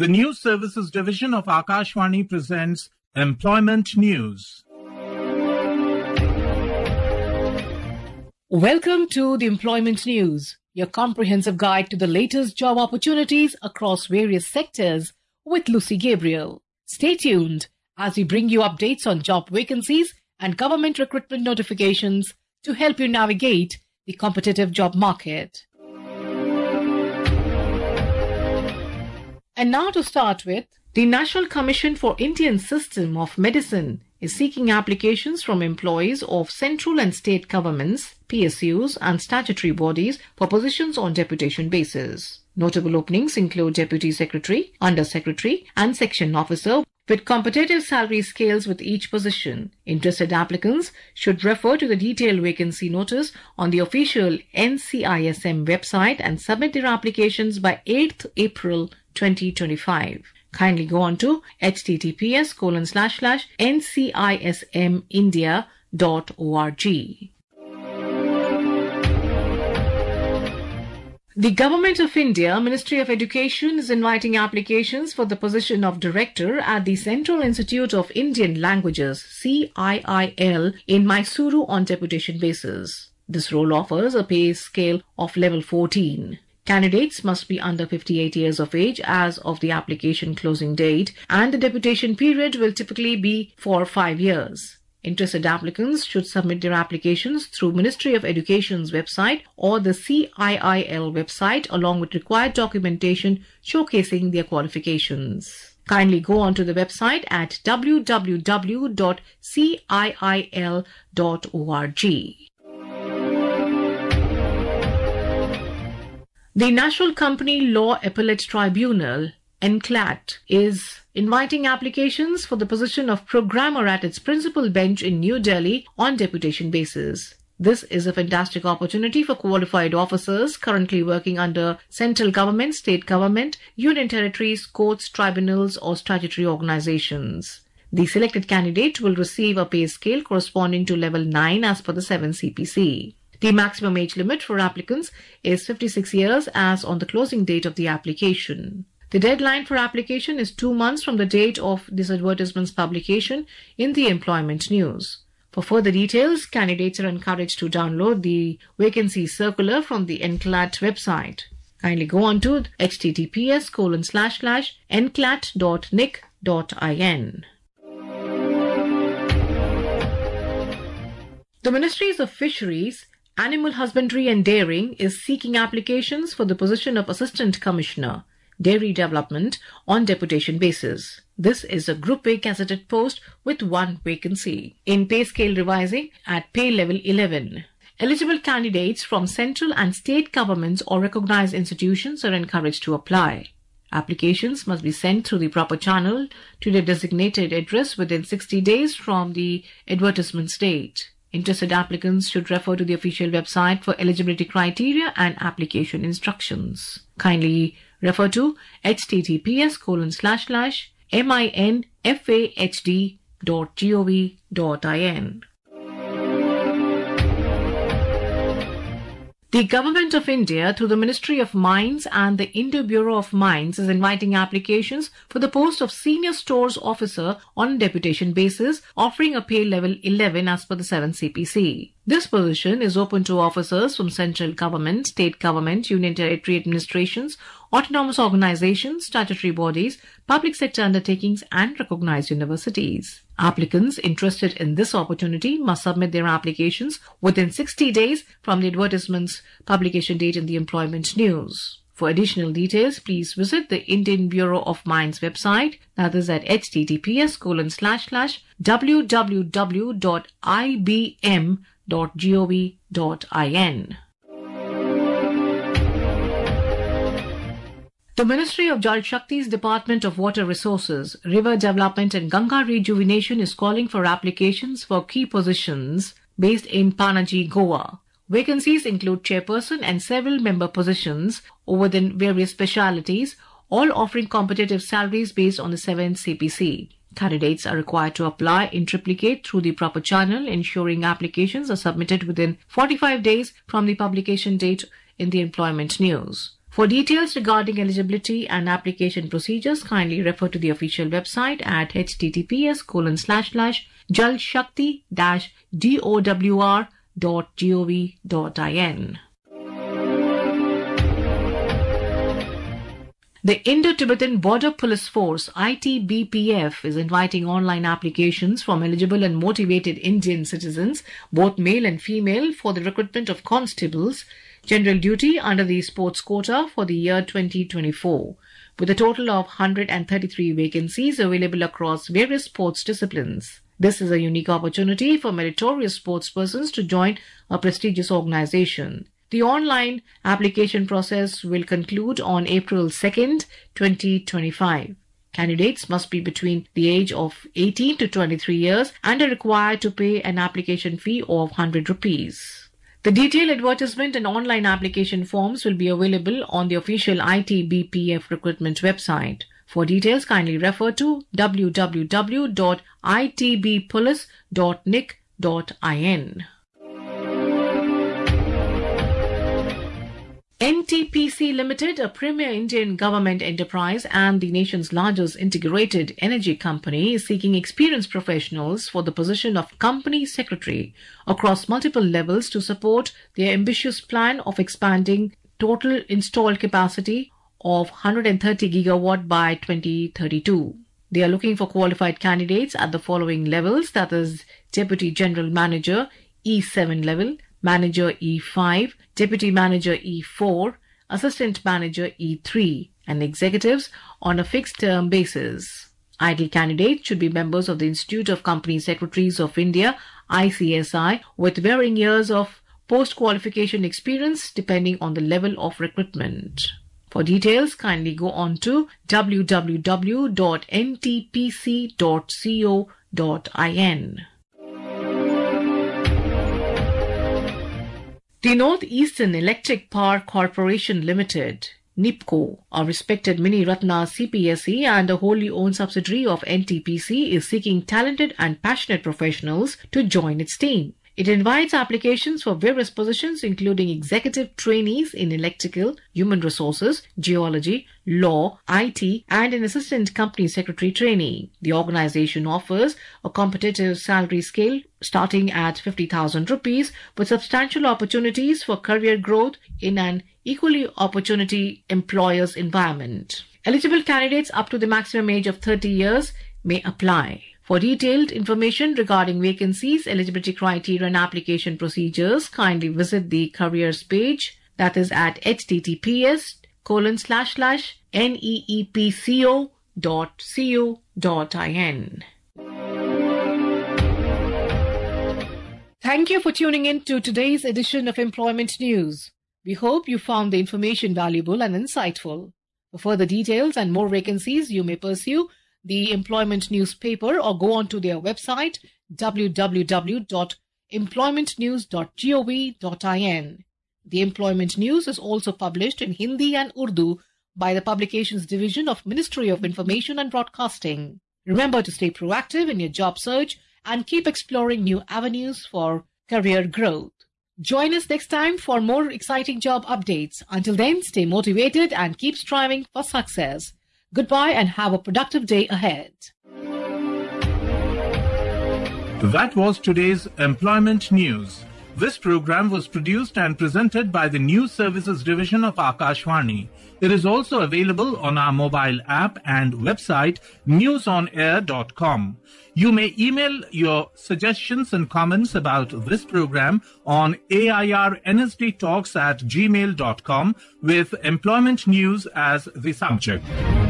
The News Services Division of Akashvani presents Employment News. Welcome to the Employment News, your comprehensive guide to the latest job opportunities across various sectors with Lucy Gabriel. Stay tuned as we bring you updates on job vacancies and government recruitment notifications to help you navigate the competitive job market. And now to start with, the National Commission for Indian System of Medicine is seeking applications from employees of central and state governments, PSUs and statutory bodies for positions on deputation basis. Notable openings include Deputy Secretary, Under Secretary and Section Officer with competitive salary scales with each position. Interested applicants should refer to the detailed vacancy notice on the official NCISM website and submit their applications by 8th April 2025. Kindly go on to https://ncismindia.org. The Government of India, Ministry of Education, is inviting applications for the position of Director at the Central Institute of Indian Languages, CIIL, in Mysuru on deputation basis. This role offers a pay scale of level 14. Candidates must be under 58 years of age as of the application closing date, and the deputation period will typically be for 5 years. Interested applicants should submit their applications through Ministry of Education's website or the CIIL website along with required documentation showcasing their qualifications. Kindly go on to the website at www.ciil.org. The National Company Law Appellate Tribunal, NCLAT, is inviting applications for the position of programmer at its principal bench in New Delhi on deputation basis. This is a fantastic opportunity for qualified officers currently working under central government, state government, union territories, courts, tribunals or statutory organizations. The selected candidate will receive a pay scale corresponding to level 9 as per the 7 CPC. The maximum age limit for applicants is 56 years as on the closing date of the application. The deadline for application is 2 months from the date of this advertisement's publication in the Employment News. For further details, candidates are encouraged to download the vacancy circular from the NCLAT website. Kindly go on to https://nclat.nic.in. The Ministries of Fisheries, Animal Husbandry and Dairying is seeking applications for the position of Assistant Commissioner, Dairy Development on deputation basis. This is a Group A gazetted post with 1 vacancy. In pay scale revising at pay level 11. Eligible candidates from central and state governments or recognized institutions are encouraged to apply. Applications must be sent through the proper channel to the designated address within 60 days from the advertisement's date. Interested applicants should refer to the official website for eligibility criteria and application instructions. Kindly refer to https://minfahd.gov.in. The Government of India, through the Ministry of Mines and the Indo Bureau of Mines, is inviting applications for the post of Senior Stores Officer on deputation basis, offering a pay level 11 as per the 7 CPC. This position is open to officers from central government, state government, union territory administrations, autonomous organizations, statutory bodies, public sector undertakings and recognized universities. Applicants interested in this opportunity must submit their applications within 60 days from the advertisement's publication date in the Employment News. For additional details, please visit the Indian Bureau of Mines website, that is at https://www.ibm.gov.in. The Ministry of Jal Shakti's Department of Water Resources, River Development and Ganga Rejuvenation is calling for applications for key positions based in Panaji, Goa. Vacancies include chairperson and several member positions within various specialities, all offering competitive salaries based on the 7th CPC. Candidates are required to apply in triplicate through the proper channel, ensuring applications are submitted within 45 days from the publication date in the Employment News. For details regarding eligibility and application procedures, kindly refer to the official website at https://jalshakti-dowr.gov.in. The Indo-Tibetan Border Police Force (ITBPF) is inviting online applications from eligible and motivated Indian citizens, both male and female, for the recruitment of constables, general duty under the sports quota for the year 2024, with a total of 133 vacancies available across various sports disciplines. This is a unique opportunity for meritorious sportspersons to join a prestigious organization. The online application process will conclude on April 2nd, 2025. Candidates must be between the age of 18 to 23 years and are required to pay an application fee of 100 rupees. The detailed advertisement and online application forms will be available on the official ITBPF recruitment website. For details, kindly refer to www.itbpolice.nic.in. NTPC Limited, a premier Indian government enterprise and the nation's largest integrated energy company, is seeking experienced professionals for the position of company secretary across multiple levels to support their ambitious plan of expanding total installed capacity of 130 gigawatt by 2032. They are looking for qualified candidates at the following levels, that is Deputy General Manager E7 level, Manager E5, Deputy Manager E4, Assistant Manager E3, and executives on a fixed-term basis. Ideal candidates should be members of the Institute of Company Secretaries of India, ICSI, with varying years of post-qualification experience depending on the level of recruitment. For details, kindly go on to www.ntpc.co.in. The Northeastern Electric Power Corporation Limited, NIPCO, a respected Mini Ratna CPSE and a wholly owned subsidiary of NTPC, is seeking talented and passionate professionals to join its team. It invites applications for various positions including executive trainees in electrical, human resources, geology, law, IT, and an assistant company secretary trainee. The organization offers a competitive salary scale starting at 50,000 rupees with substantial opportunities for career growth in an equally opportunity employer's environment. Eligible candidates up to the maximum age of 30 years may apply. For detailed information regarding vacancies, eligibility criteria and application procedures, kindly visit the careers page, that is at https://neepco.co.in. Thank you for tuning in to today's edition of Employment News. We hope you found the information valuable and insightful. For further details and more vacancies, you may pursue the Employment newspaper or go on to their website www.employmentnews.gov.in. The Employment News is also published in Hindi and Urdu by the Publications Division of Ministry of Information and Broadcasting. Remember to stay proactive in your job search and keep exploring new avenues for career growth. Join us next time for more exciting job updates. Until then, stay motivated and keep striving for success. Goodbye and have a productive day ahead. That was today's Employment News. This program was produced and presented by the News Services Division of Akashvani. It is also available on our mobile app and website newsonair.com. You may email your suggestions and comments about this program on airnsdtalks@gmail.com with Employment News as the subject.